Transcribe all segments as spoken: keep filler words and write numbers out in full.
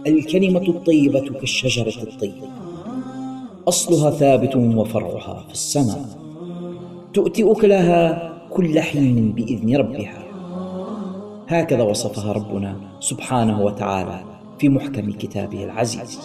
الكلمة الطيبة كالشجرة الطيبة، أصلها ثابت وفرعها في السماء، تؤتي أكلها كل حين بإذن ربها. هكذا وصفها ربنا سبحانه وتعالى في محكم كتابه العزيز.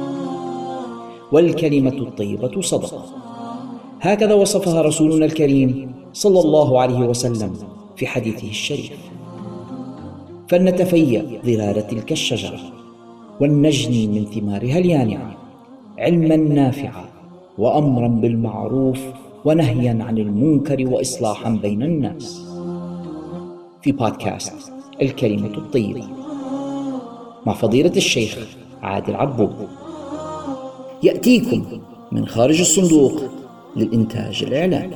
والكلمة الطيبة صدقة، هكذا وصفها رسولنا الكريم صلى الله عليه وسلم في حديثه الشريف. فلنتفيأ ظلال تلك الشجرة ولنجني من ثمارها اليانعة علما نافعا وأمرا بالمعروف ونهيا عن المنكر وإصلاحا بين الناس. في بودكاست الكلمة الطيبة مع فضيلة الشيخ عادل عبود، يأتيكم من خارج الصندوق للإنتاج الإعلامي.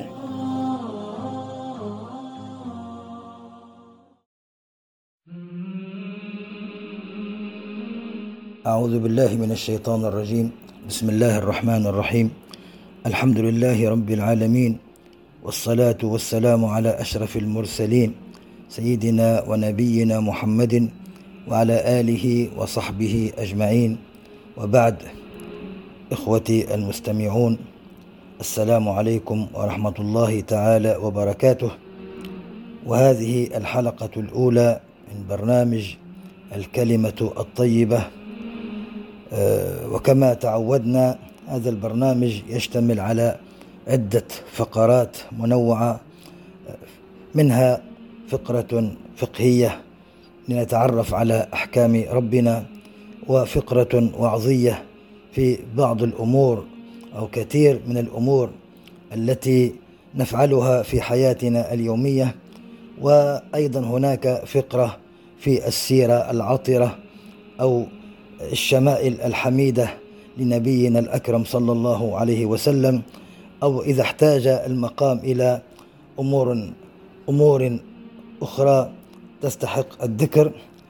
أعوذ بالله من الشيطان الرجيم. بسم الله الرحمن الرحيم. الحمد لله رب العالمين، والصلاة والسلام على أشرف المرسلين سيدنا ونبينا محمد وعلى آله وصحبه أجمعين، وبعد. إخوتي المستمعون، السلام عليكم ورحمة الله تعالى وبركاته. وهذه الحلقة الأولى من برنامج الكلمة الطيبة. وكما تعودنا هذا البرنامج يشتمل على عدة فقرات منوعة، منها فقرة فقهية لنتعرف على أحكام ربنا، وفقرة وعظية في بعض الأمور أو كثير من الأمور التي نفعلها في حياتنا اليومية، وأيضا هناك فقرة في السيرة العطرة أو الشمائل الحميدة لنبينا الأكرم صلى الله عليه وسلم، أو إذا احتاج المقام إلى أمور أمور أخرى تستحق الذكر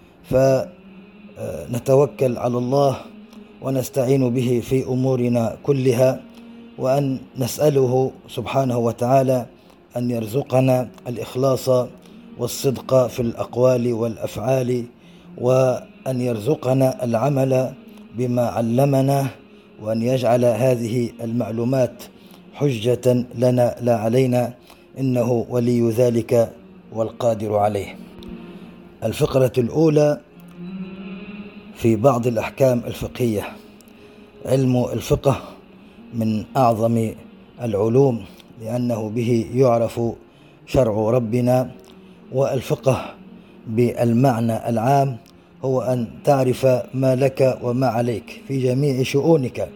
فنتوكل على الله ونستعين به في أمورنا كلها، وأن نسأله سبحانه وتعالى أن يرزقنا الإخلاص والصدق في الأقوال والأفعال، وأن يرزقنا العمل بما علمنا، وأن يجعل هذه المعلومات حجة لنا لا علينا، إنه ولي ذلك والقادر عليه. الفقرة الأولى في بعض الأحكام الفقهية. علم الفقه من أعظم العلوم، لأنه به يعرف شرع ربنا. والفقه بالمعنى العام هو أن تعرف ما لك وما عليك في جميع شؤونك.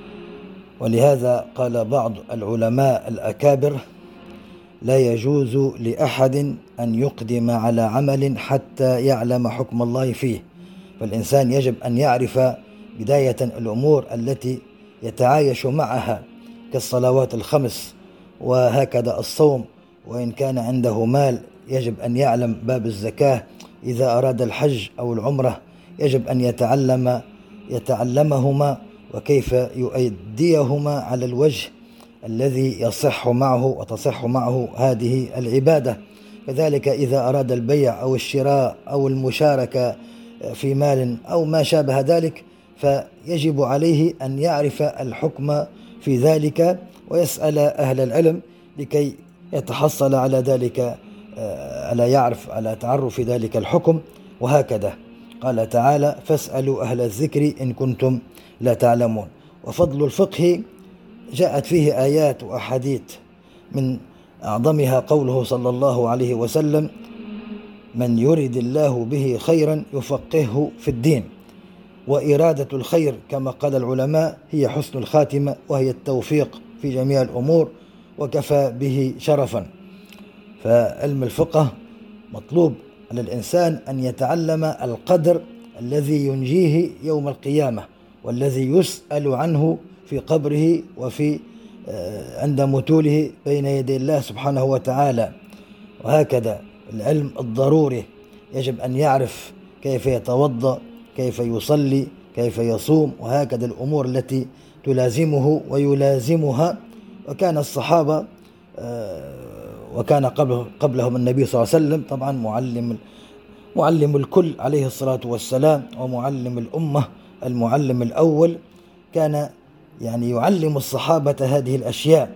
ولهذا قال بعض العلماء الأكابر: لا يجوز لأحد أن يقدم على عمل حتى يعلم حكم الله فيه. فالإنسان يجب أن يعرف بداية الأمور التي يتعايش معها كالصلوات الخمس، وهكذا الصوم، وإن كان عنده مال يجب أن يعلم باب الزكاة. إذا أراد الحج أو العمرة يجب أن يتعلم يتعلمهما وكيف يؤديهما على الوجه الذي يصح معه وتصح معه هذه العبادة. كذلك إذا أراد البيع أو الشراء أو المشاركة في مال أو ما شابه ذلك، فيجب عليه أن يعرف الحكم في ذلك ويسأل أهل العلم لكي يتحصل على ذلك، ألا يعرف على تعرف ذلك الحكم. وهكذا قال تعالى: فاسألوا أهل الذكر إن كنتم لا تعلمون. وفضل الفقه جاءت فيه آيات وأحاديث، من أعظمها قوله صلى الله عليه وسلم: من يرد الله به خيرا يفقهه في الدين. وإرادة الخير كما قال العلماء هي حسن الخاتمة، وهي التوفيق في جميع الأمور، وكفى به شرفا. فعلم الفقه مطلوب على الإنسان أن يتعلم القدر الذي ينجيه يوم القيامة، والذي يسأل عنه في قبره وفي عند متوله بين يدي الله سبحانه وتعالى. وهكذا العلم الضروري يجب أن يعرف كيف يتوضأ، كيف يصلي، كيف يصوم، وهكذا الأمور التي تلازمه ويلازمها. وكان الصحابة وكان قبل قبلهم النبي صلى الله عليه وسلم طبعا معلم معلم الكل عليه الصلاة والسلام، ومعلم الأمة المعلم الأول كان يعني يعلم الصحابة هذه الأشياء،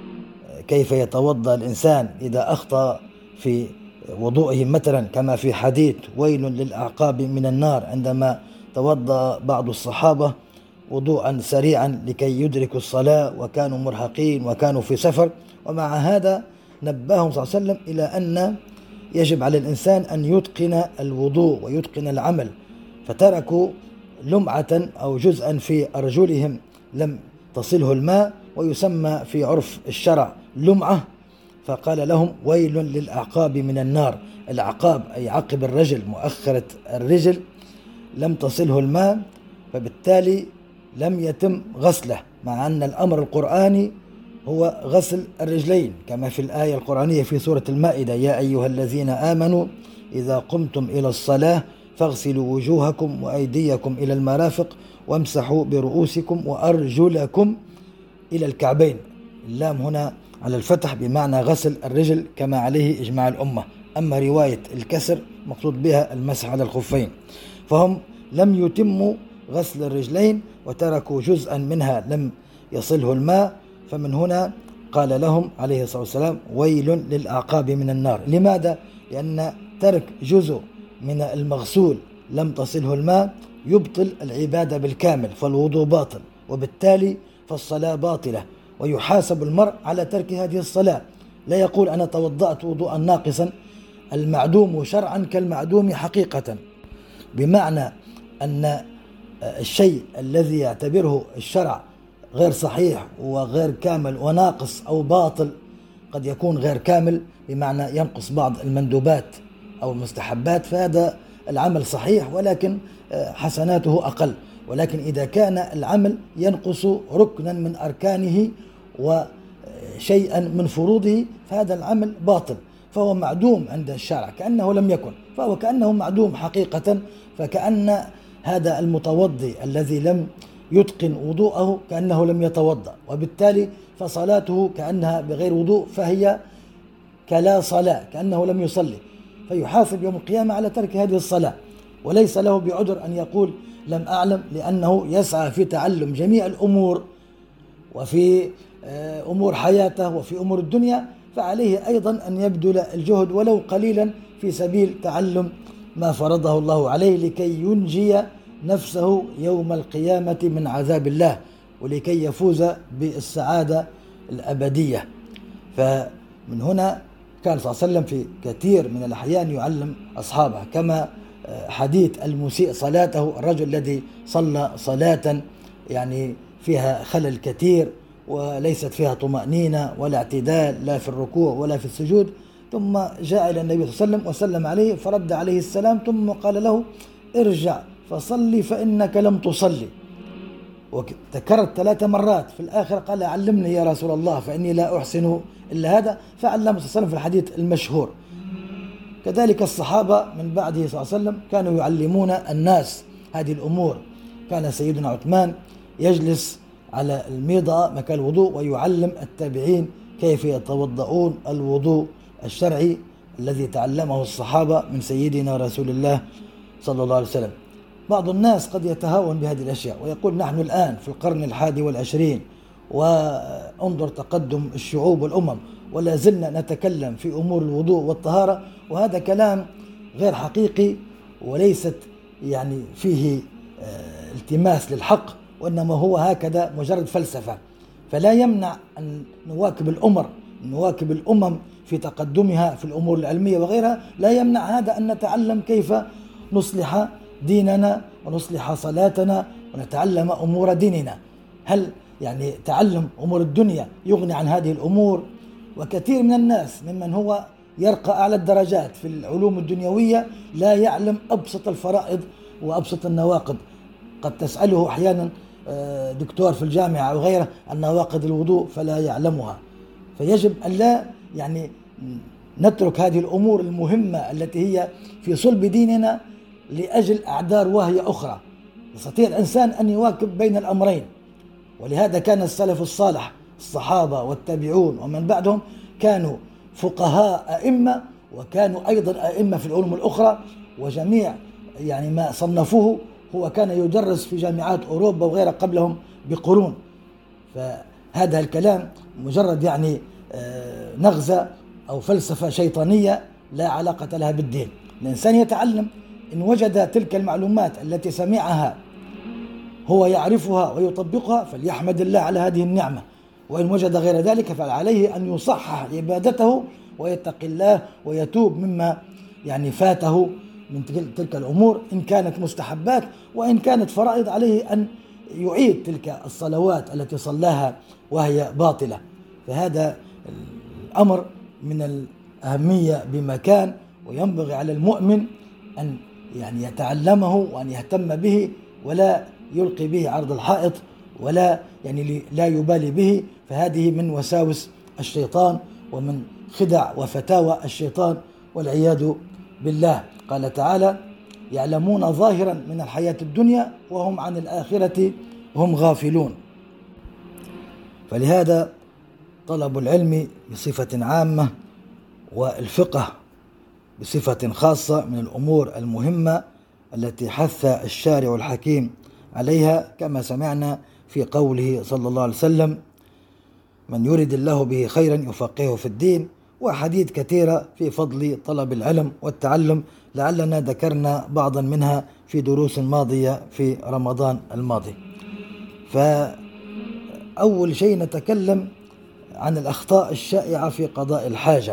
كيف يتوضأ الإنسان إذا أخطأ في وضوئه مثلا، كما في حديث ويل للأعقاب من النار، عندما توضأ بعض الصحابة وضوءا سريعا لكي يدركوا الصلاة وكانوا مرهقين وكانوا في سفر، ومع هذا نبههم صلى الله عليه وسلم إلى أن يجب على الإنسان أن يتقن الوضوء ويتقن العمل، فتركوا لمعة أو جزءا في أرجلهم لم تصله الماء، ويسمى في عرف الشرع لمعة، فقال لهم ويل للأعقاب من النار. الأعقاب أي عقب الرجل، مؤخرة الرجل، لم تصله الماء، فبالتالي لم يتم غسله، مع أن الأمر القرآني هو غسل الرجلين، كما في الآية القرآنية في سورة المائدة: يا أيها الذين آمنوا إذا قمتم إلى الصلاة فاغسلوا وجوهكم وأيديكم إلى المرافق وامسحوا برؤوسكم وأرجلكم إلى الكعبين. اللام هنا على الفتح بمعنى غسل الرجل كما عليه إجماع الأمة، أما رواية الكسر مقصود بها المسح على الخفين. فهم لم يتموا غسل الرجلين وتركوا جزءا منها لم يصله الماء، فمن هنا قال لهم عليه الصلاة والسلام ويل للأعقاب من النار. لماذا؟ لأن ترك جزء من المغسول لم تصله الماء يبطل العبادة بالكامل، فالوضوء باطل، وبالتالي فالصلاة باطلة، ويحاسب المرء على ترك هذه الصلاة. لا يقول أنا توضأت وضوءا ناقصا، المعدوم شرعا كالمعدوم حقيقة، بمعنى أن الشيء الذي يعتبره الشرع غير صحيح وغير كامل وناقص أو باطل، قد يكون غير كامل بمعنى ينقص بعض المندوبات أو المستحبات، فهذا العمل صحيح ولكن حسناته أقل. ولكن إذا كان العمل ينقص ركنا من أركانه وشيئا من فروضه فهذا العمل باطل، فهو معدوم عند الشرع كأنه لم يكن، فهو كأنه معدوم حقيقة، فكأن هذا المتوضي الذي لم يتقن وضوءه كأنه لم يتوضأ، وبالتالي فصلاته كأنها بغير وضوء، فهي كلا صلاة، كأنه لم يصلي، فيحاسب يوم القيامة على ترك هذه الصلاة، وليس له بعذر أن يقول لم أعلم، لأنه يسعى في تعلم جميع الأمور وفي أمور حياته وفي أمور الدنيا، فعليه أيضا أن يبذل الجهد ولو قليلا في سبيل تعلم ما فرضه الله عليه، لكي ينجي نفسه يوم القيامة من عذاب الله، ولكي يفوز بالسعادة الأبدية. فمن هنا كان صلى الله عليه وسلم في كثير من الأحيان يعلم أصحابه، كما حديث المسيء صلاته، الرجل الذي صلى صلاة يعني فيها خلل كثير وليست فيها طمأنينة ولا اعتدال لا في الركوع ولا في السجود، ثم جاء إلى النبي صلى الله عليه وسلم وسلم عليه فرد عليه السلام، ثم قال له ارجع فصلي فإنك لم تصلي، وتكرر ثلاث مرات. في الآخر قال علمني يا رسول الله فإني لا أحسن إلا هذا، فعلمه صلى الله عليه وسلم في الحديث المشهور. كذلك الصحابة من بعده صلى الله عليه وسلم كانوا يعلمون الناس هذه الأمور. كان سيدنا عثمان يجلس على الميضة مكان الوضوء ويعلم التابعين كيف يتوضؤون الوضوء الشرعي الذي تعلمه الصحابة من سيدنا رسول الله صلى الله عليه وسلم. بعض الناس قد يتهاون بهذه الأشياء ويقول نحن الآن في القرن الحادي والعشرين وانظر تقدم الشعوب والأمم ولا زلنا نتكلم في أمور الوضوء والطهارة، وهذا كلام غير حقيقي وليست يعني فيه التماس للحق، وإنما هو هكذا مجرد فلسفة. فلا يمنع أن نواكب الأمر نواكب الأمم في تقدمها في الأمور العلمية وغيرها، لا يمنع هذا أن نتعلم كيف نصلح ديننا ونصلح صلاتنا ونتعلم أمور ديننا. هل يعني تعلم أمور الدنيا يغني عن هذه الأمور؟ وكثير من الناس ممن هو يرقى أعلى الدرجات في العلوم الدنيوية لا يعلم أبسط الفرائض وأبسط النواقض. قد تسأله أحيانا دكتور في الجامعة أو غيره عن نواقض الوضوء فلا يعلمها. فيجب أن لا يعني نترك هذه الأمور المهمة التي هي في صلب ديننا لأجل أعذار واهية أخرى. يستطيع الإنسان أن يواكب بين الأمرين، ولهذا كان السلف الصالح الصحابة والتابعون ومن بعدهم كانوا فقهاء أئمة، وكانوا أيضا أئمة في العلوم الأخرى، وجميع يعني ما صنفوه هو كان يدرس في جامعات أوروبا وغيرها قبلهم بقرون. فهذا الكلام مجرد يعني نغزة أو فلسفة شيطانية لا علاقة لها بالدين. الإنسان يتعلم، إن وجد تلك المعلومات التي سمعها هو يعرفها ويطبقها فليحمد الله على هذه النعمة، وإن وجد غير ذلك فعليه أن يصحح عبادته ويتقي الله ويتوب مما يعني فاته من تلك الأمور إن كانت مستحبات، وإن كانت فرائض عليه أن يعيد تلك الصلوات التي صلاها وهي باطلة. فهذا الأمر من الأهمية بمكان، وينبغي على المؤمن أن يعني يتعلمه وأن يهتم به ولا يلقي به عرض الحائط ولا يعني لا يبالي به. فهذه من وساوس الشيطان ومن خدع وفتاوى الشيطان والعياذ بالله. قال تعالى: يعلمون ظاهرا من الحياة الدنيا وهم عن الآخرة هم غافلون. فلهذا طلب العلم بصفة عامة والفقه بصفة خاصة من الأمور المهمة التي حث الشارع الحكيم عليها، كما سمعنا في قوله صلى الله عليه وسلم: من يرد الله به خيرا يفقهه في الدين، وحديث كثيرة في فضل طلب العلم والتعلم، لعلنا ذكرنا بعضا منها في دروس ماضية في رمضان الماضي. فأول شيء نتكلم عن الأخطاء الشائعة في قضاء الحاجة.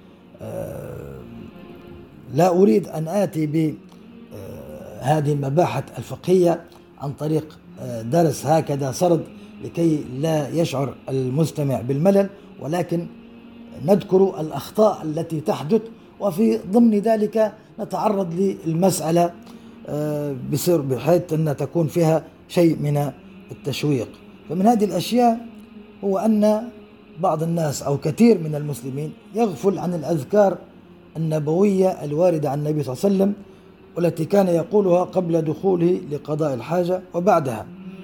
لا أريد أن آتي بهذه المباحث الفقهية عن طريق درس هكذا سرد لكي لا يشعر المستمع بالملل، ولكن نذكر الأخطاء التي تحدث، وفي ضمن ذلك نتعرض للمسألة بسر بحيث أن تكون فيها شيء من التشويق. فمن هذه الأشياء هو أن بعض الناس أو كثير من المسلمين يغفل عن الأذكار النبوية الواردة عن النبي صلى الله عليه وسلم، والتي كان يقولها قبل دخوله لقضاء الحاجة وبعدها.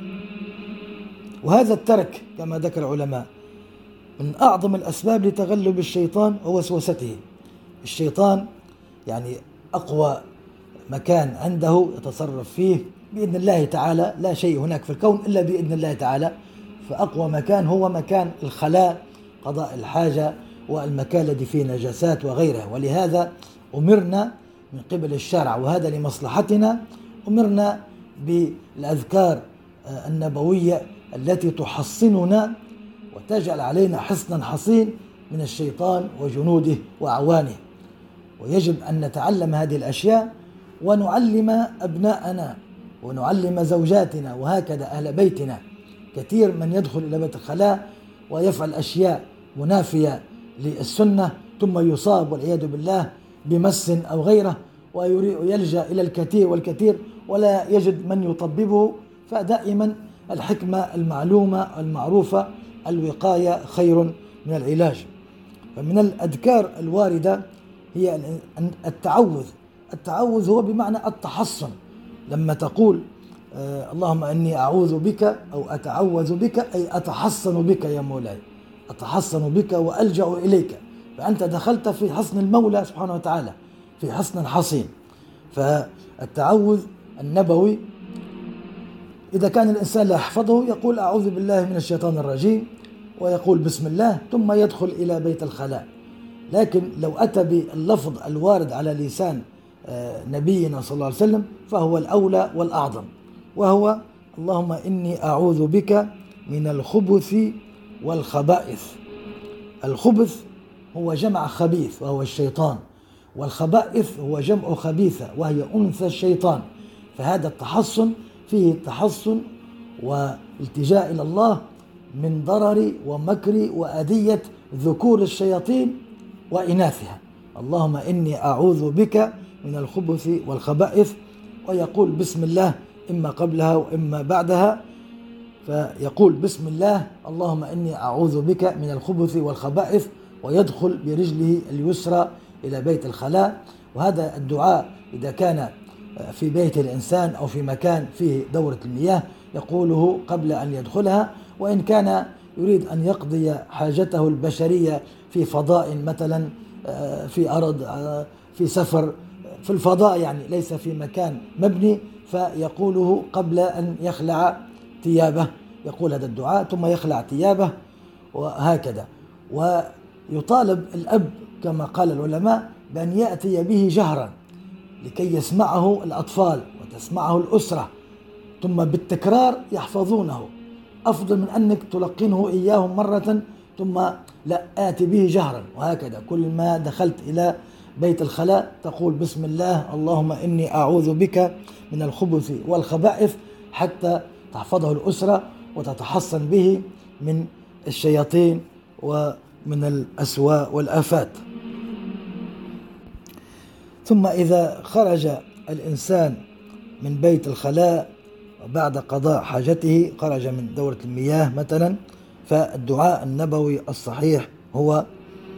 وهذا الترك كما ذكر العلماء من أعظم الأسباب لتغلب الشيطان ووسوسته. الشيطان يعني أقوى مكان عنده يتصرف فيه بإذن الله تعالى، لا شيء هناك في الكون إلا بإذن الله تعالى. فأقوى مكان هو مكان الخلاء، قضاء الحاجة، والمكان الذي فيه نجاسات وغيرها. ولهذا أمرنا من قبل الشرع، وهذا لمصلحتنا، أمرنا بالأذكار النبوية التي تحصننا وتجعل علينا حصنا حصين من الشيطان وجنوده وأعوانه. ويجب أن نتعلم هذه الأشياء ونعلم أبناءنا ونعلم زوجاتنا وهكذا أهل بيتنا. كثير من يدخل إلى بيت الخلاء ويفعل أشياء منافية للسنة ثم يصاب والعياذ بالله بمس أو غيره، ويلجأ إلى الكثير والكثير ولا يجد من يطببه. فدائما الحكمة المعلومة المعروفة: الوقاية خير من العلاج. فمن الأذكار الواردة هي التعوذ. التعوذ هو بمعنى التحصن. لما تقول آه اللهم إني أعوذ بك أو أتعوذ بك، أي أتحصن بك يا مولاي، أتحصن بك وألجأ إليك. فأنت دخلت في حصن المولى سبحانه وتعالى، في حصن حصين. فالتعوذ النبوي إذا كان الإنسان لا يحفظه يقول أعوذ بالله من الشيطان الرجيم ويقول بسم الله ثم يدخل إلى بيت الخلاء. لكن لو أتى باللفظ الوارد على لسان نبينا صلى الله عليه وسلم فهو الأولى والأعظم، وهو اللهم إني أعوذ بك من الخبث والخبائث. الخبث هو جمع خبيث وهو الشيطان، والخبائث هو جمع خبيثة وهي أنثى الشيطان. فهذا التحصن فيه التحصن والالتجاء إلى الله من ضرر ومكر وأذية ذكور الشياطين وإناثها. اللهم إني أعوذ بك من الخبث والخبائث، ويقول بسم الله إما قبلها وإما بعدها. فيقول بسم الله اللهم إني أعوذ بك من الخبث والخبائث، ويدخل برجله اليسرى إلى بيت الخلاء. وهذا الدعاء إذا كان في بيت الإنسان أو في مكان فيه دورة المياه يقوله قبل أن يدخلها. وإن كان يريد أن يقضي حاجته البشرية في فضاء مثلا، في أرض، في سفر، في الفضاء يعني ليس في مكان مبني، فيقوله قبل أن يخلع ثيابه، يقول هذا الدعاء ثم يخلع ثيابه وهكذا. ويطالب الأب كما قال العلماء بأن يأتي به جهرا لكي يسمعه الأطفال وتسمعه الأسرة، ثم بالتكرار يحفظونه، أفضل من أنك تلقنه إياهم مرة ثم لا، آتي به جهرا. وهكذا كل ما دخلت إلى بيت الخلاء تقول بسم الله اللهم إني أعوذ بك من الخبث والخبائث، حتى تحفظه الأسرة وتتحصن به من الشياطين ومن الأسواء والآفات. ثم إذا خرج الإنسان من بيت الخلاء بعد قضاء حاجته، خرج من دورة المياه مثلا، فالدعاء النبوي الصحيح هو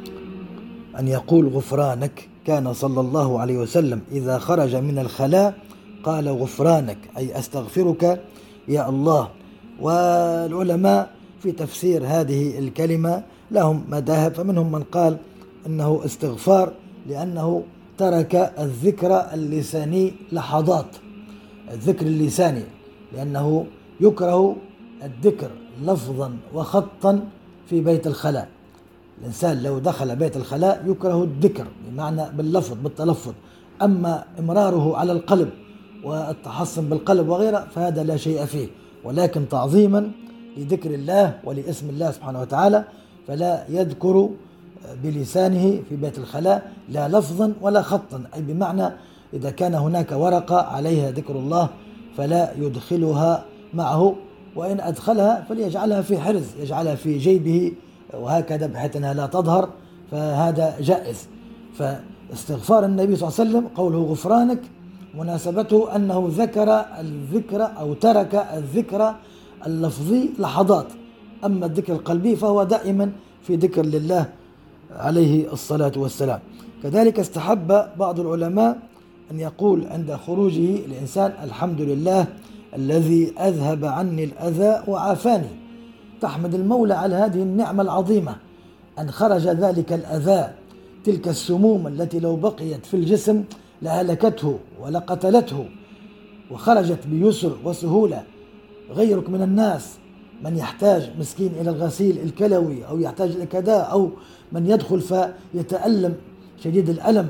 أن يقول غفرانك. كان صلى الله عليه وسلم إذا خرج من الخلاء قال غفرانك، أي أستغفرك يا الله. والعلماء في تفسير هذه الكلمة لهم مذاهب، فمنهم من قال إنه استغفار لأنه ترك الذكر اللساني لحظات، الذكر اللساني، لأنه يكره الذكر لفظا وخطا في بيت الخلاء. الإنسان لو دخل بيت الخلاء يكره الذكر بمعنى باللفظ بالتلفظ، أما إمراره على القلب والتحصن بالقلب وغيره فهذا لا شيء فيه، ولكن تعظيما لذكر الله ولاسم الله سبحانه وتعالى، فلا يذكر بلسانه في بيت الخلاء لا لفظا ولا خطا، أي بمعنى إذا كان هناك ورقة عليها ذكر الله فلا يدخلها معه، وإن أدخلها فليجعلها في حرز، يجعلها في جيبه وهكذا بحيث أنها لا تظهر، فهذا جائز. فاستغفار النبي صلى الله عليه وسلم قوله غفرانك مناسبته أنه ذكر الذكر أو ترك الذكر اللفظي لحظات، أما الذكر القلبي فهو دائما في ذكر لله عليه الصلاة والسلام. كذلك استحب بعض العلماء أن يقول عند خروجه الإنسان الحمد لله الذي أذهب عني الأذى وعافاني، تحمد المولى على هذه النعمة العظيمة أن خرج ذلك الأذى، تلك السموم التي لو بقيت في الجسم لهلكته ولقتلته، وخرجت بيسر وسهولة. غيرك من الناس من يحتاج مسكين إلى الغسيل الكلوي أو يحتاج إلى كذا، أو من يدخل فيتألم شديد الألم،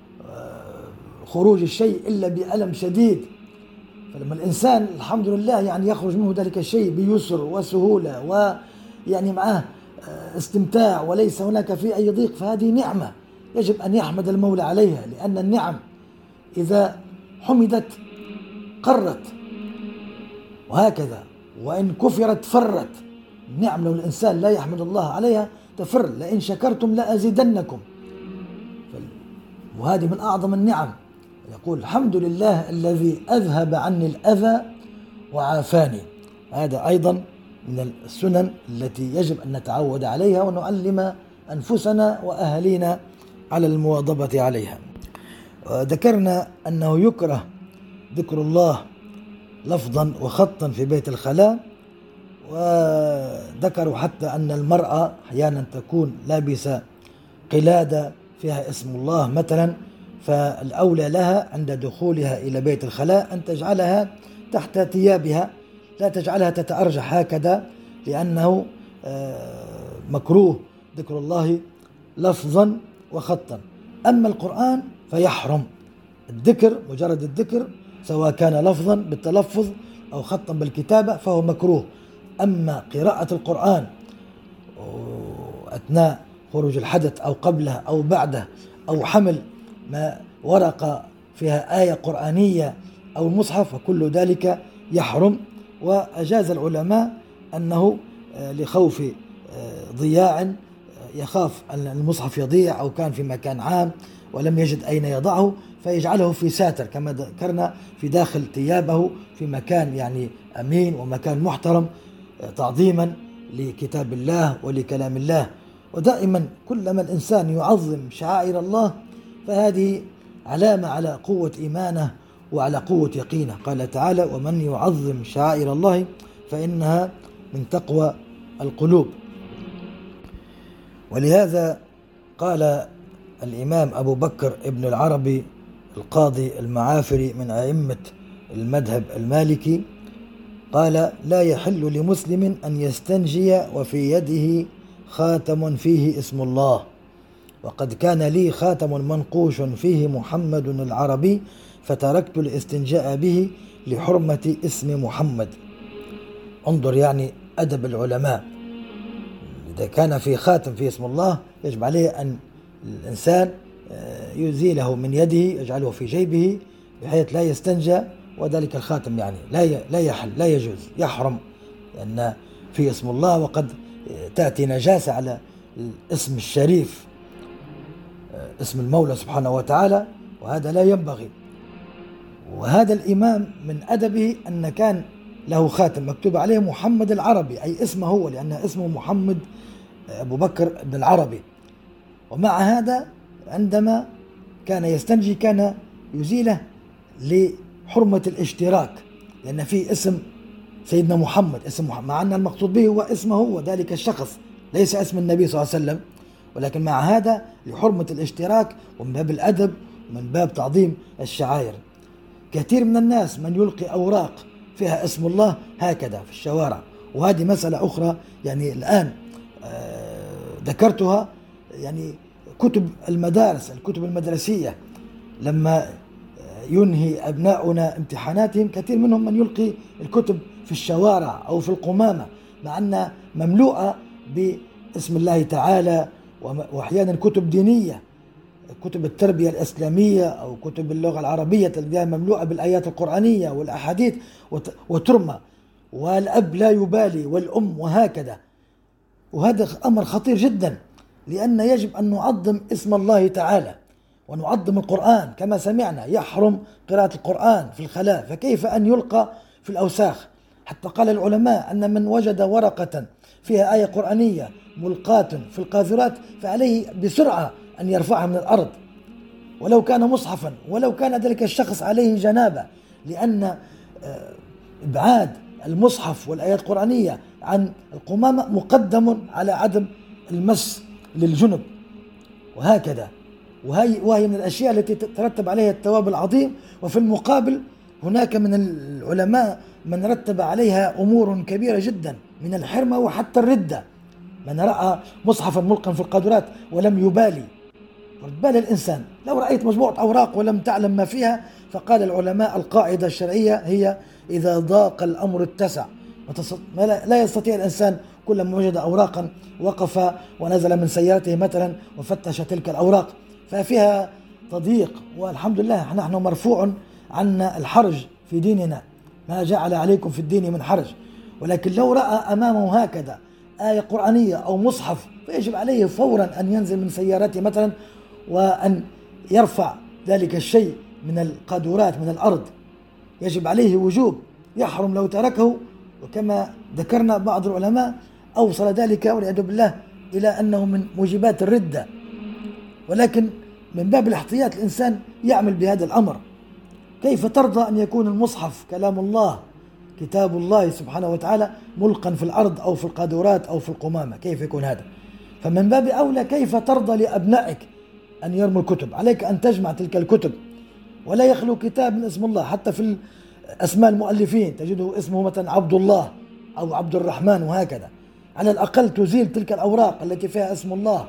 خروج الشيء إلا بألم شديد، فلما الإنسان الحمد لله يعني يخرج منه ذلك الشيء بيسر وسهولة ويعني معه استمتاع وليس هناك في أي ضيق، فهذه نعمة يجب أن يحمد المولى عليها، لأن النعم إذا حمدت قرت، وهكذا وإن كفرت فرت. النعم لو الإنسان لا يحمد الله عليها تفر، لئن شكرتم لأزيدنكم، وهذه من أعظم النعم. يقول الحمد لله الذي أذهب عني الأذى وعافاني، هذا أيضا من السنن التي يجب أن نتعود عليها ونعلم أنفسنا وأهلينا على المواظبة عليها. ذكرنا أنه يكره ذكر الله لفظا وخطا في بيت الخلاء، وذكروا حتى أن المرأة أحيانا تكون لابسة قلادة فيها اسم الله مثلا، فالأولى لها عند دخولها إلى بيت الخلاء أن تجعلها تحت ثيابها، لا تجعلها تتأرجح هكذا، لأنه مكروه ذكر الله لفظا وخطا. أما القرآن فيحرم الذكر، مجرد الذكر سواء كان لفظا بالتلفظ أو خطا بالكتابة فهو مكروه. أما قراءة القرآن أثناء خروج الحدث أو قبله أو بعده، أو حمل ما ورقة فيها آية قرآنية أو المصحف، فكل ذلك يحرم. وأجاز العلماء أنه لخوف ضياع، يخاف أن المصحف يضيع أو كان في مكان عام ولم يجد أين يضعه فيجعله في ساتر كما ذكرنا في داخل ثيابه في مكان يعني أمين ومكان محترم، تعظيما لكتاب الله ولكلام الله. ودائما كلما الإنسان يعظم شعائر الله فهذه علامة على قوة إيمانه وعلى قوة يقينه. قال تعالى ومن يعظم شعائر الله فإنها من تقوى القلوب. ولهذا قال الإمام أبو بكر ابن العربي القاضي المعافري من أئمة المذهب المالكي قال: لا يحل لمسلم أن يستنجي وفي يده خاتم فيه اسم الله، وقد كان لي خاتم منقوش فيه محمد العربي فتركت الاستنجاء به لحرمة اسم محمد. انظر يعني أدب العلماء، إذا كان في خاتم فيه اسم الله يجب عليه أن الإنسان يزيله من يده، يجعله في جيبه بحيث لا يستنجى، وذلك الخاتم يعني لا لا يحل، لا يجوز، يحرم، لأن في اسم الله وقد تأتي نجاسة على الاسم الشريف، اسم المولى سبحانه وتعالى، وهذا لا ينبغي. وهذا الإمام من أدبه أن كان له خاتم مكتوب عليه محمد العربي، أي اسمه هو، لأن اسمه محمد أبو بكر بن العربي. ومع هذا عندما كان يستنجي كان يزيله لحرمة الاشتراك، لأن فيه اسم سيدنا محمد، اسم محمد، مع أن المقصود به هو اسمه هو ذلك الشخص، ليس اسم النبي صلى الله عليه وسلم، ولكن مع هذا لحرمة الاشتراك ومن باب الأدب ومن باب تعظيم الشعائر. كثير من الناس من يلقي أوراق فيها اسم الله هكذا في الشوارع، وهذه مسألة أخرى يعني الآن ذكرتها. يعني كتب المدارس، الكتب المدرسية، لما ينهي أبناؤنا امتحاناتهم كثير منهم من يلقي الكتب في الشوارع أو في القمامة، مع أنها مملوءة باسم الله تعالى، وأحيانا كتب دينية، كتب التربية الإسلامية أو كتب اللغة العربية تلقاها مملوءة بالآيات القرآنية والأحاديث وترمى، والأب لا يبالي والأم، وهكذا. وهذا أمر خطير جدا، لأن يجب أن نعظم اسم الله تعالى ونعظم القرآن. كما سمعنا يحرم قراءة القرآن في الخلاء، فكيف أن يلقى في الأوساخ؟ حتى قال العلماء أن من وجد ورقة فيها آية قرآنية ملقاة في القاذورات فعليه بسرعة أن يرفعها من الأرض، ولو كان مصحفا، ولو كان ذلك الشخص عليه جنابة، لأن إبعاد المصحف والآيات القرآنية عن القمامة مقدم على عدم المس للجنب، وهكذا. وهي, وهي من الأشياء التي ترتب عليها الثواب العظيم. وفي المقابل هناك من العلماء من رتب عليها أمور كبيرة جدا من الحرمة وحتى الردة، من رأى مصحفا ملقا في القاذورات ولم يبالي. رد بال الإنسان، لو رأيت مجموعة أوراق ولم تعلم ما فيها، فقال العلماء القاعدة الشرعية هي إذا ضاق الأمر اتسع. لا يستطيع الإنسان كلما وجد أوراقا وقف ونزل من سيارته مثلا وفتش تلك الأوراق، ففيها تضييق. والحمد لله نحن مرفوع عنا الحرج في ديننا، ما جعل عليكم في الدين من حرج. ولكن لو رأى أمامه هكذا آية قرآنية أو مصحف فيجب عليه فورا أن ينزل من سيارته مثلا وأن يرفع ذلك الشيء من القاذورات من الأرض، يجب عليه وجوب، يحرم لو تركه. وكما ذكرنا بعض العلماء أوصل ذلك والعياذ بالله إلى أنه من موجبات الردة. ولكن من باب الاحتياط الإنسان يعمل بهذا الأمر. كيف ترضى أن يكون المصحف كلام الله كتاب الله سبحانه وتعالى ملقا في الأرض أو في القاذورات أو في القمامة؟ كيف يكون هذا؟ فمن باب أولى كيف ترضى لأبنائك أن يرموا الكتب؟ عليك أن تجمع تلك الكتب، ولا يخلو كتاب من اسم الله. حتى في أسماء المؤلفين تجده اسمه مثلا عبد الله أو عبد الرحمن، وهكذا. على الأقل تزيل تلك الأوراق التي فيها اسم الله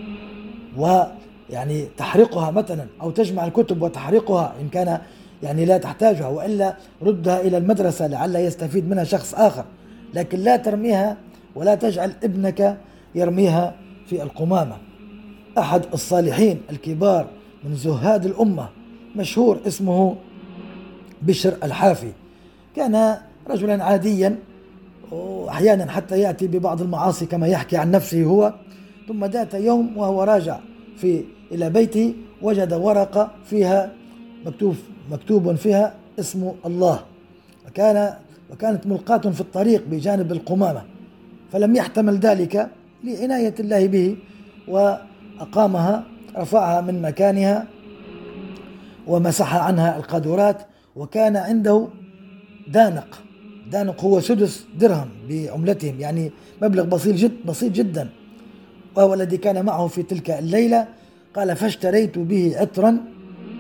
ويعني تحرقها مثلا، أو تجمع الكتب وتحرقها إن كان يعني لا تحتاجها، وإلا ردها إلى المدرسة لعل يستفيد منها شخص آخر. لكن لا ترميها ولا تجعل ابنك يرميها في القمامة. أحد الصالحين الكبار من زهاد الأمة مشهور اسمه بشر الحافي، كان رجلا عاديا، وأحيانا حتى يأتي ببعض المعاصي كما يحكي عن نفسه هو. ثم ذات يوم وهو راجع في إلى بيته وجد ورقة فيها مكتوب مكتوب فيها اسم الله، وكان وكانت ملقاة في الطريق بجانب القمامة، فلم يحتمل ذلك لعناية الله به وأقامها، رفعها من مكانها ومسح عنها القاذورات. وكان عنده دانق، دانق هو سدس درهم بعملتهم، يعني مبلغ بسيط جد بسيط جدا، وهو الذي كان معه في تلك الليلة. قال: فاشتريت به عطرا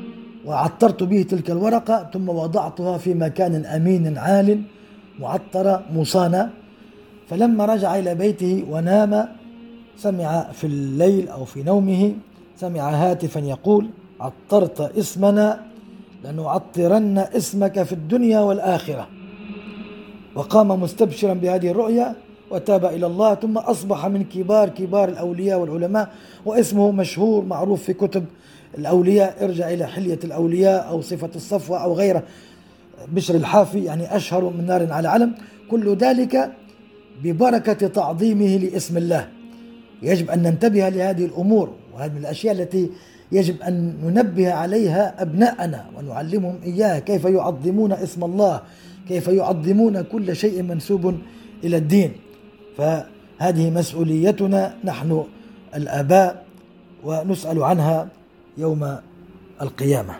وعطرت به تلك الورقة ثم وضعتها في مكان أمين عال معطرة مصانة. فلما رجع إلى بيته ونام سمع في الليل أو في نومه سمع هاتفا يقول: عطرت اسمنا لنعطرن اسمك في الدنيا والآخرة. وقام مستبشرا بهذه الرؤيا وتاب إلى الله، ثم أصبح من كبار كبار الأولياء والعلماء، واسمه مشهور معروف في كتب الأولياء. ارجع إلى حلية الأولياء أو صفة الصفوة أو غيره، بشر الحافي يعني أشهر من نار على علم. كل ذلك ببركة تعظيمه لاسم الله. يجب أن ننتبه لهذه الأمور، وهذه من الأشياء التي يجب أن ننبه عليها أبناءنا ونعلمهم إياها، كيف يعظمون اسم الله، كيف يعظمون كل شيء منسوب إلى الدين. فهذه مسؤوليتنا نحن الآباء، ونسأل عنها يوم القيامة.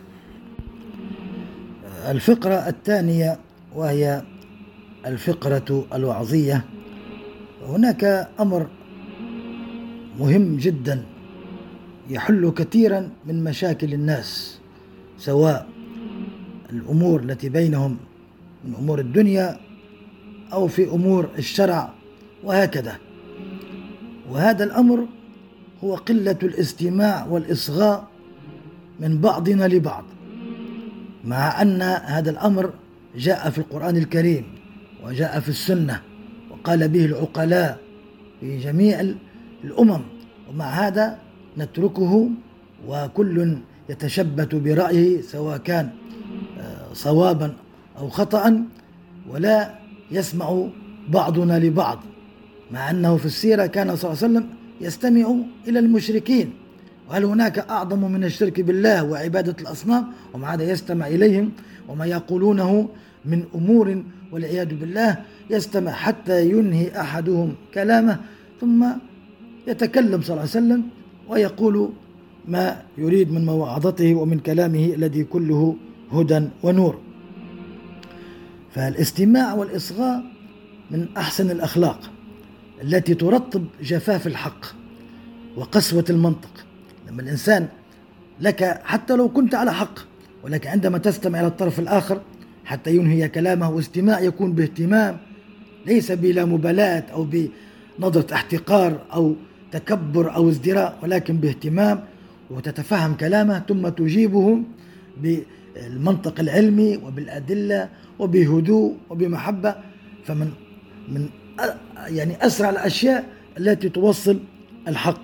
الفقرة الثانية وهي الفقرة الوعظية. هناك أمر مهم جدا يحل كثيرا من مشاكل الناس، سواء الأمور التي بينهم من أمور الدنيا أو في أمور الشرع وهكذا. وهذا الأمر هو قلة الاستماع والإصغاء من بعضنا لبعض، مع أن هذا الأمر جاء في القرآن الكريم وجاء في السنة وقال به العقلاء في جميع الأمم، ومع هذا نتركه وكل يتشبت برأيه سواء كان صوابا أو خطأ، ولا يسمع بعضنا لبعض، مع أنه في السيرة كان صلى الله عليه وسلم يستمع إلى المشركين. وهل هناك أعظم من الشرك بالله وعبادة الأصنام؟ ومع هذا يستمع إليهم وما يقولونه من أمور والعياذ بالله، يستمع حتى ينهي أحدهم كلامه ثم يتكلم صلى الله عليه وسلم ويقول ما يريد من مواعظته ومن كلامه الذي كله هدى ونور. فالاستماع والإصغاء من أحسن الأخلاق التي ترطب جفاف الحق وقسوة المنطق. لما الإنسان لك حتى لو كنت على حق، ولكن عندما تستمع إلى الطرف الآخر حتى ينهي كلامه، واستماع يكون باهتمام ليس بلا مبالاة أو بنظرة احتقار أو تكبر أو ازدراء، ولكن باهتمام، وتتفهم كلامه ثم تجيبه بالمنطق العلمي وبالأدلة وبهدوء وبمحبة. فمن من يعني أسرع الأشياء التي توصل الحق،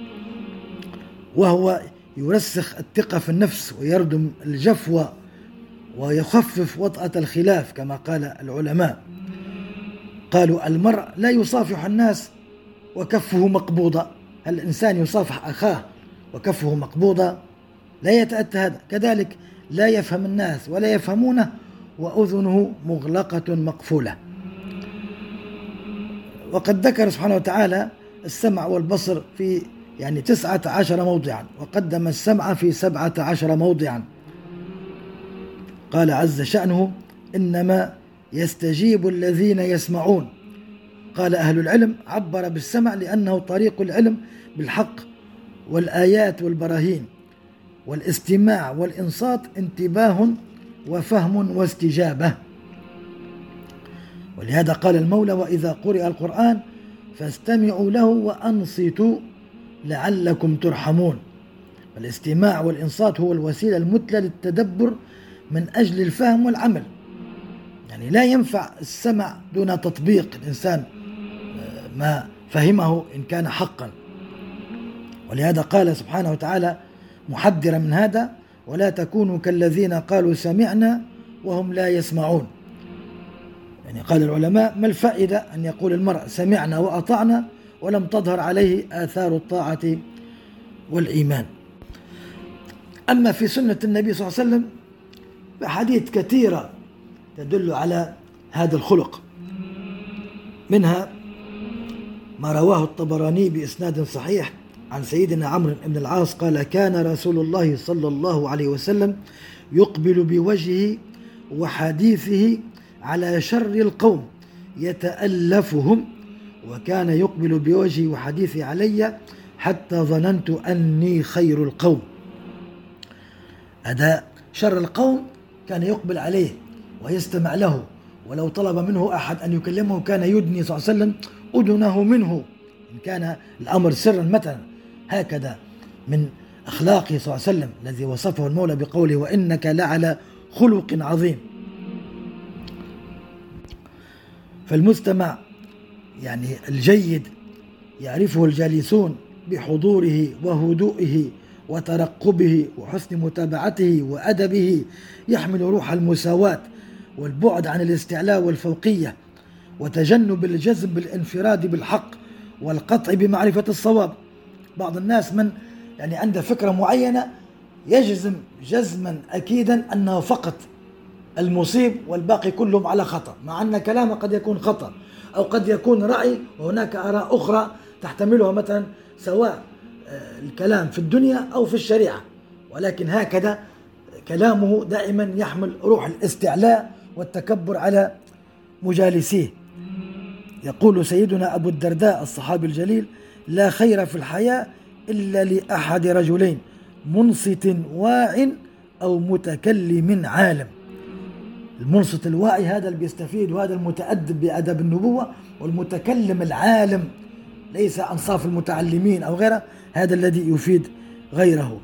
وهو يرسخ الثقة في النفس ويردم الجفوة ويخفف وطأة الخلاف، كما قال العلماء. قالوا المرء لا يصافح الناس وكفه مقبوضة. هل الإنسان يصافح أخاه وكفه مقبوضة؟ لا يتأتى هذا. كذلك لا يفهم الناس ولا يفهمونه وأذنه مغلقة مقفولة. وقد ذكر سبحانه وتعالى السمع والبصر في يعني تسعة عشر موضعا، وقدم السمع في سبعة عشر موضعا. قال عز شأنه: إنما يستجيب الذين يسمعون. قال أهل العلم عبر بالسمع لأنه طريق العلم بالحق والآيات والبراهين، والاستماع والإنصات انتباه وفهم واستجابة. ولهذا قال المولى: وإذا قرئ القرآن فاستمعوا له وأنصتوا لعلكم ترحمون. الاستماع والإنصات هو الوسيلة المثلى للتدبر من أجل الفهم والعمل. يعني لا ينفع السمع دون تطبيق الإنسان ما فهمه إن كان حقا. ولهذا قال سبحانه وتعالى محذرا من هذا: ولا تكونوا كالذين قالوا سمعنا وهم لا يسمعون. يعني قال العلماء: ما الفائدة أن يقول المرء سمعنا وأطعنا ولم تظهر عليه آثار الطاعة والإيمان؟ أما في سنة النبي صلى الله عليه وسلم فحديث كثيرة تدل على هذا الخلق، منها ما رواه الطبراني بإسناد صحيح عن سيدنا عمرو بن العاص قال: كان رسول الله صلى الله عليه وسلم يقبل بوجهه وحديثه على شر القوم يتألفهم، وكان يقبل بوجهه وحديثه علي حتى ظننت أني خير القوم. هذا شر القوم كان يقبل عليه ويستمع له، ولو طلب منه أحد أن يكلمه كان يدني صلى الله عليه وسلم أذنه منه إن كان الأمر سرا مثلا. هكذا من أخلاقه صلى الله عليه وسلم الذي وصفه المولى بقوله وإنك لعلى خلق عظيم. فالمستمع يعني الجيد يعرفه الجالسون بحضوره وهدوئه وترقبه وحسن متابعته وأدبه، يحمل روح المساواة والبعد عن الاستعلاء والفوقية وتجنب الجزم بالانفراد بالحق والقطع بمعرفة الصواب. بعض الناس من يعني عنده فكرة معينة يجزم جزما أكيدا أنه فقط المصيب والباقي كلهم على خطأ، مع أن كلامه قد يكون خطأ أو قد يكون رأي وهناك آراء أخرى تحتملها مثلا سواء الكلام في الدنيا أو في الشريعة، ولكن هكذا كلامه دائما يحمل روح الاستعلاء والتكبر على مجالسيه. يقول سيدنا أبو الدرداء الصحابي الجليل لا خير في الحياة إلا لأحد رجلين منصت واع أو متكلم عالم. المنصت الواعي هذا اللي بيستفيد، وهذا المتأدب بأدب النبوة، والمتكلم العالم ليس أنصاف المتعلمين أو غيره، هذا الذي يفيد غيره.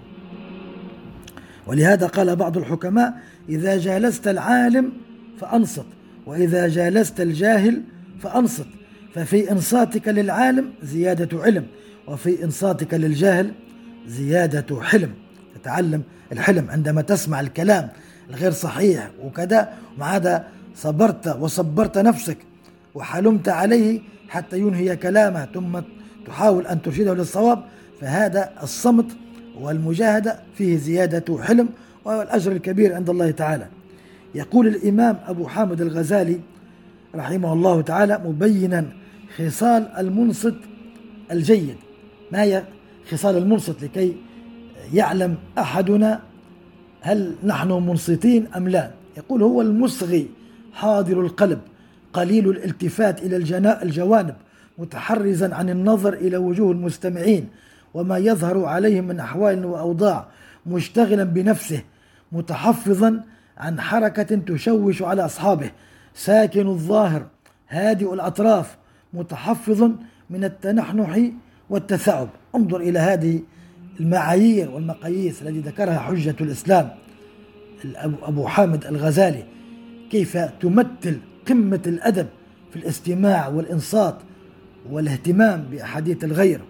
ولهذا قال بعض الحكماء إذا جالست العالم فأنصت، وإذا جالست الجاهل فأنصت، ففي إنصاتك للعالم زيادة علم، وفي إنصاتك للجاهل زيادة حلم. تتعلم الحلم عندما تسمع الكلام الغير صحيح وكذا، ومع هذا صبرت وصبرت نفسك وحلمت عليه حتى ينهي كلامه ثم تحاول أن ترشده للصواب، فهذا الصمت والمجاهدة فيه زيادة حلم والأجر الكبير عند الله تعالى. يقول الإمام أبو حامد الغزالي رحمه الله تعالى مبينا خصال المنصت الجيد، ما هي خصال المنصت لكي يعلم أحدنا هل نحن منصتين أم لا. يقول هو المصغي حاضر القلب قليل الالتفات إلى الجوانب متحرزا عن النظر إلى وجوه المستمعين وما يظهر عليهم من أحوال وأوضاع، مشتغلا بنفسه متحفظا عن حركة تشوش على أصحابه، ساكن الظاهر هادئ الأطراف متحفظ من التنحنح والتثعب. انظر إلى هذه المعايير والمقاييس التي ذكرها حجة الإسلام أبو حامد الغزالي، كيف تمثل قمة الأدب في الاستماع والإنصات والاهتمام بأحاديث الغير،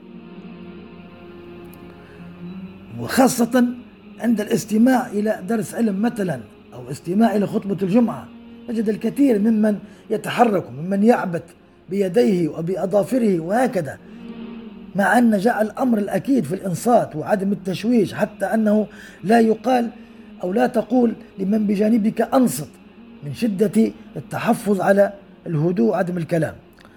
وخاصة عند الاستماع إلى درس علم مثلا أو استماع إلى خطبة الجمعة. نجد الكثير ممن يتحرك ممن يعبث بيديه وبأظافره وهكذا، مع أن جاء الأمر الأكيد في الإنصات وعدم التشويش، حتى أنه لا يقال أو لا تقول لمن بجانبك أنصت من شدة التحفظ على الهدوء وعدم الكلام.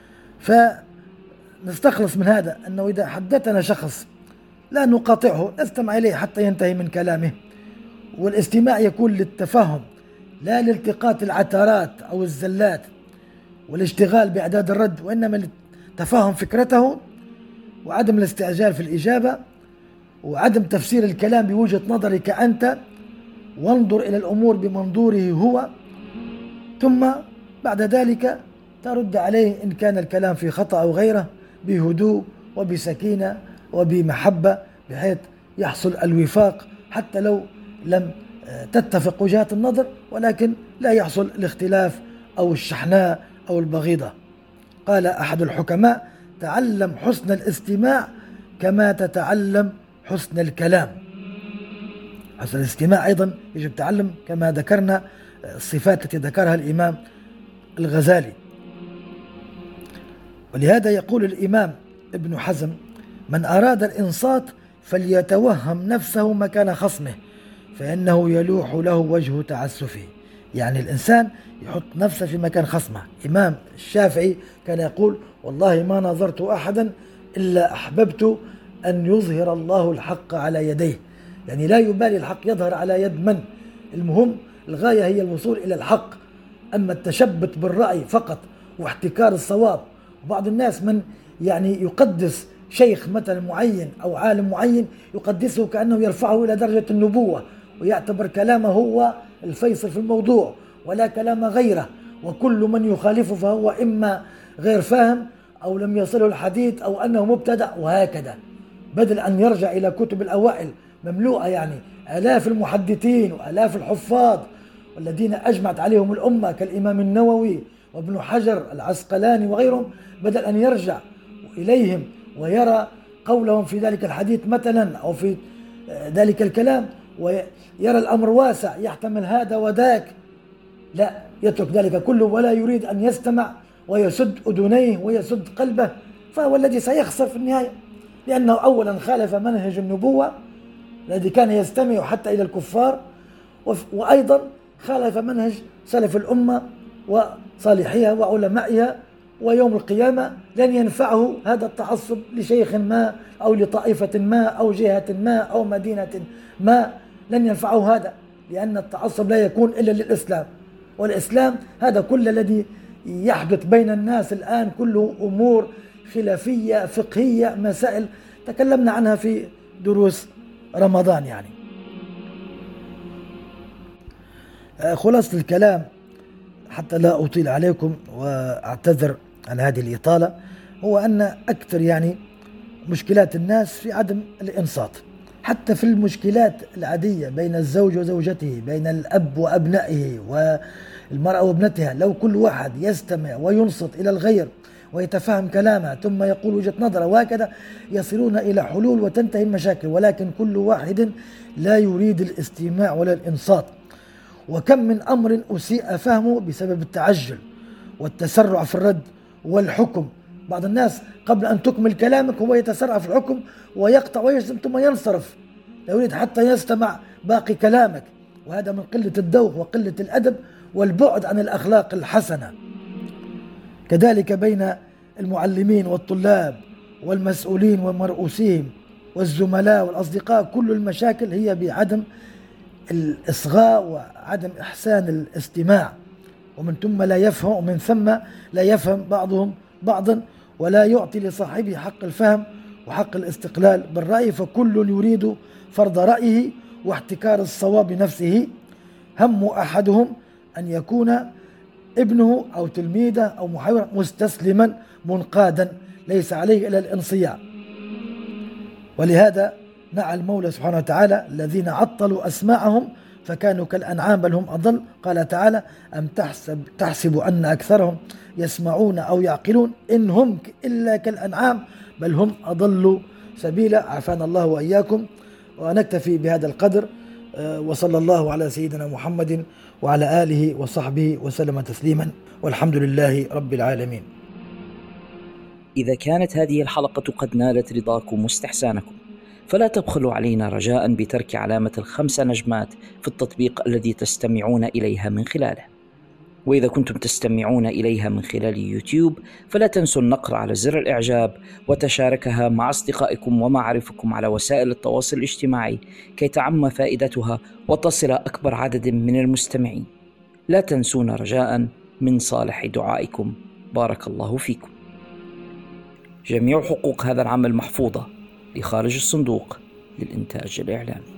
فنستخلص من هذا أنه إذا حدثنا شخص لا نقاطعه، نستمع إليه حتى ينتهي من كلامه، والاستماع يكون للتفهم لا لالتقاط العثرات أو الزلات والاشتغال بإعداد الرد، وإنما لتفهم فكرته وعدم الاستعجال في الإجابة وعدم تفسير الكلام بوجهة نظرك أنت، وانظر إلى الأمور بمنظوره هو، ثم بعد ذلك ترد عليه إن كان الكلام في خطأ أو غيره بهدوء وبسكينة وبمحبة، بحيث يحصل الوفاق حتى لو لم تتفق وجهات النظر، ولكن لا يحصل الاختلاف أو الشحناء أو البغيضة. قال أحد الحكماء تعلم حسن الاستماع كما تتعلم حسن الكلام. حسن الاستماع أيضا يجب تعلم كما ذكرنا الصفات التي ذكرها الإمام الغزالي. ولهذا يقول الإمام ابن حزم من أراد الإنصات فليتوهم نفسه مكان خصمه فإنه يلوح له وجه تعسفه. يعني الإنسان يحط نفسه في مكان خصمه. إمام الشافعي كان يقول والله ما نظرت أحدا إلا أحببت أن يظهر الله الحق على يديه، يعني لا يبالي الحق يظهر على يد من، المهم الغاية هي الوصول إلى الحق. أما التشبت بالرأي فقط واحتكار الصواب، وبعض الناس من يعني يقدس شيخ مثلا معين أو عالم معين يقدسه كأنه يرفعه إلى درجة النبوة، ويعتبر كلامه هو الفيصل في الموضوع ولا كلام غيره، وكل من يخالفه فهو إما غير فاهم أو لم يصله الحديث أو أنه مبتدع، وهكذا. بدل أن يرجع إلى كتب الأوائل مملوءة، يعني آلاف المحدثين وآلاف الحفاظ والذين أجمعت عليهم الأمة كالإمام النووي وابن حجر العسقلاني وغيرهم، بدل أن يرجع إليهم ويرى قولهم في ذلك الحديث مثلا أو في ذلك الكلام ويرى الأمر واسع يحتمل هذا وذاك، لا، يترك ذلك كله ولا يريد أن يستمع ويسد أذنيه ويسد قلبه، فهو الذي سيخسر في النهاية، لأنه أولا خالف منهج النبوة الذي كان يستمع حتى إلى الكفار، وأيضا خالف منهج سلف الأمة وصالحيها وعلمائها، ويوم القيامة لن ينفعه هذا التعصب لشيخ ما أو لطائفة ما أو جهة ما أو مدينة ما، لن ينفعه هذا، لأن التعصب لا يكون إلا للإسلام، والإسلام هذا كل الذي يحدث بين الناس الآن كله أمور خلافية فقهية، مسائل تكلمنا عنها في دروس رمضان. يعني خلاصة الكلام حتى لا أطيل عليكم وأعتذر عن هذه الإطالة، هو أن أكثر يعني مشكلات الناس في عدم الإنصات، حتى في المشكلات العادية بين الزوج وزوجته، بين الأب وأبنائه والمرأة وابنتها، لو كل واحد يستمع وينصت إلى الغير ويتفهم كلامه ثم يقول وجهة نظره وهكذا يصلون إلى حلول وتنتهي المشاكل، ولكن كل واحد لا يريد الاستماع ولا الإنصات. وكم من أمر أسيء فهمه بسبب التعجل والتسرع في الرد والحكم. بعض الناس قبل أن تكمل كلامك هو يتسرع في الحكم ويقطع ويجزم ثم ينصرف، لا يريد حتى يستمع باقي كلامك، وهذا من قلة الذوق وقلة الأدب والبعد عن الأخلاق الحسنة. كذلك بين المعلمين والطلاب والمسؤولين ومرؤوسيهم والزملاء والأصدقاء، كل المشاكل هي بعدم الإصغاء وعدم إحسان الاستماع، ومن ثم لا يفهم ومن ثم لا يفهم بعضهم بعضا ولا يعطي لصاحبه حق الفهم وحق الاستقلال بالرأي، فكل يريد فرض رأيه واحتكار الصواب بنفسه. هم أحدهم أن يكون ابنه أو تلميذه أو محاورا مستسلما منقادا ليس عليه إلا الانصياع. ولهذا نعى المولى سبحانه وتعالى الذين عطلوا أسماعهم فكانوا كالأنعام بل هم أضل. قال تعالى: أم تحسب, تحسب أن أكثرهم يسمعون أو يعقلون إن هم إلا كالأنعام بل هم أضلوا سبيلا. عافانا الله وإياكم، ونكتفي بهذا القدر، وصلى الله على سيدنا محمد وعلى آله وصحبه وسلم تسليما، والحمد لله رب العالمين. إذا كانت هذه الحلقة قد نالت رضاكم واستحسانكم، فلا تبخلوا علينا رجاء بترك علامة الخمس نجمات في التطبيق الذي تستمعون إليها من خلاله. وإذا كنتم تستمعون إليها من خلال يوتيوب فلا تنسوا النقر على زر الإعجاب وتشاركها مع أصدقائكم ومعارفكم على وسائل التواصل الاجتماعي كي تعم فائدتها وتصل أكبر عدد من المستمعين. لا تنسونا رجاء من صالح دعائكم. بارك الله فيكم. جميع حقوق هذا العمل محفوظة لخارج الصندوق للإنتاج الإعلامي.